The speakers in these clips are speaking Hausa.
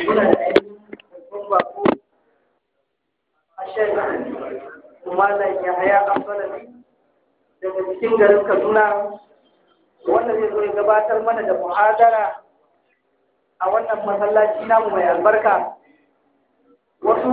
muna da ainihin babban bako a shan malam Yahaya Abdullahi daga cikin garin Kaduna wanda zai zo ya gabatar mana da muhadara a wannan masallaci namu mai albarka. Wasu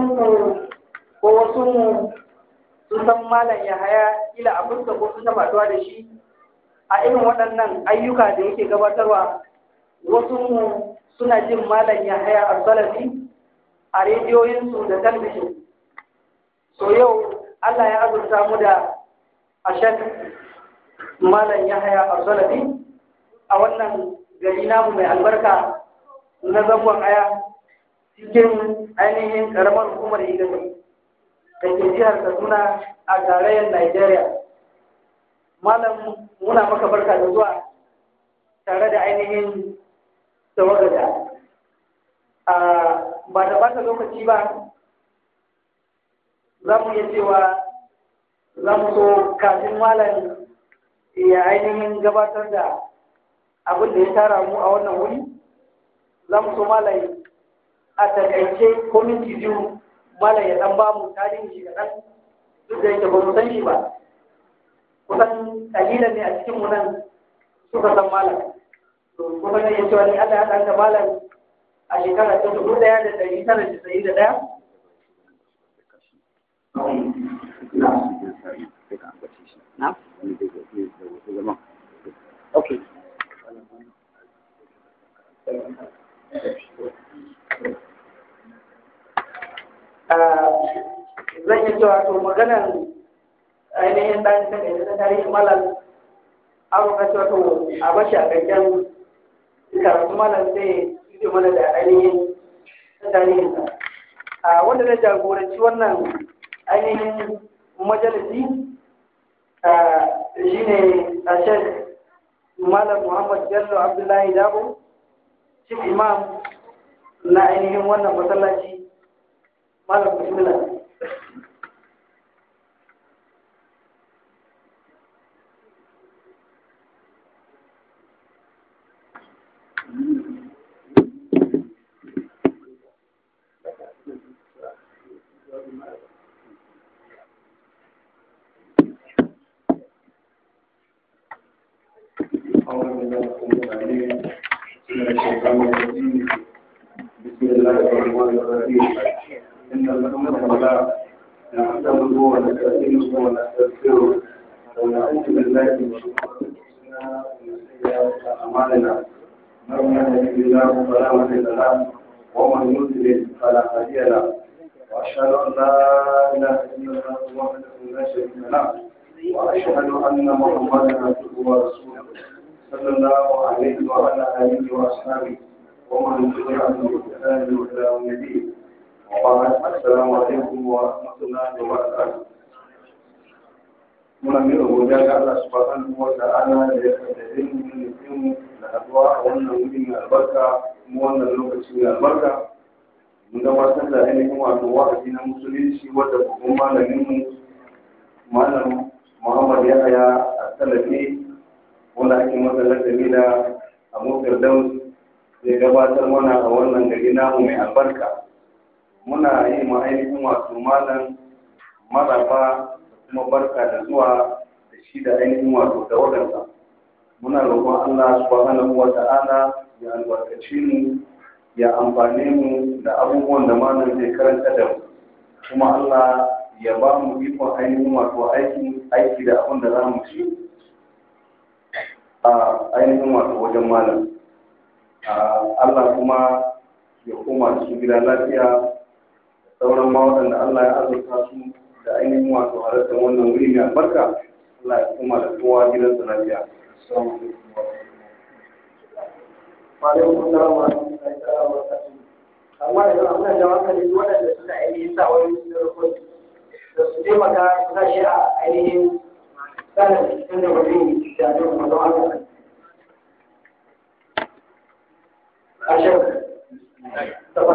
sun san malam Yahaya kila a fuska ko sun taba da shi a irin waɗannan ayyuka da yake gabatarwa. Wasu suna jin malam Yahaya Abdullahi a rediyoyinsu da talabijin. So yau Allah ya azurta mu da ashan malam Yahaya Abdullahi a wannan gari namu mai albarka na zangon aya cikin ainihin karamar hukumar Igabi da ke jihar Kaduna a tarayyar Najeriya. Malam muna maka barka da zuwa tare da ainihin tawagada. Ba da bata lokaci ba, za mu iya cewa za mu so kafin malam ya ainihin gabatar da abin da ya tara mu a wannan wuri, za mu so malam a takaice ko minti biyu malam ya dan ba mu tarihin shi kaɗan duk da yake ba mu san shi ba. Kusan kalilan ne a cikin mu nan suka san malam. Kuma ne ya cewa ni Allah ya ɗan da malam a shekara ta 1991. Okay. Zan yi cewa to maganar ainihin ɗan ta tarihin malam abu ka cewa to a bashi a ƙarshen karatu malam zai yi mana da ainihin tarihinsa. Wanda zai jagoranci wannan ainihin majalisi shi ne a shek malam Muhammad Bello Abdullahi Dabo, chief imam na ainihin wannan masallaci. Malam bismillah. بسم الله الرحمن الرحيم إن الحمد لله نحمده ونستعينه ونستغفره ونعوذ بالله من شرور أنفسنا ومن سيئات أعمالنا من يهده الله فلا مضل له ومن يضلل فلا هادي له وأشهد أن لا إله إلا الله وحده لا شريك له وأشهد أن محمدا عبده ورسوله صلى الله عليه وعلى آله وأصحابه ومن تبعهم بإحسان إلى يوم الدين. وبعد السلام عليكم ورحمة الله وبركاته. muna mai godiya ga Allah subhanahu wa ta'ala da ya kaddare mu da haɗuwa a wannan wuri mai albarka kuma wannan lokaci mai albarka. Mun gabatar da ainihin wato wa'azi na musulunci wadda babban malamin mu malam Muhammad Yahaya Abdullahi wanda ake masa lakabi da Abu Firdaus zai gabatar mana a wannan gari namu mai albarka. Muna yi ma ainihin wato malam maraba kuma barka da zuwa da shi da ainihin wato da wadansa. Muna roƙon Allah subhanahu wa ta'ala ya albarkaci mu ya amfane mu da abubuwan da malam zai karanta da mu, kuma Allah ya ba mu ikon ainihin wato aiki da abin da za mu ci a ainihin wato wajen malam. Allah kuma ya koma da su gida lafiya da sauran ma waɗanda Allah ya azurta su da ainihin wato halartar wannan wuri mai albarka. Allah ya koma da kowa gidansa lafiya. Amma da zama muna jawo hankali waɗanda suka ainihin sa wani rukun da su taimaka su sa shi a ainihin sanar cikin da mutum da zai kuma zama hankali. Ashe,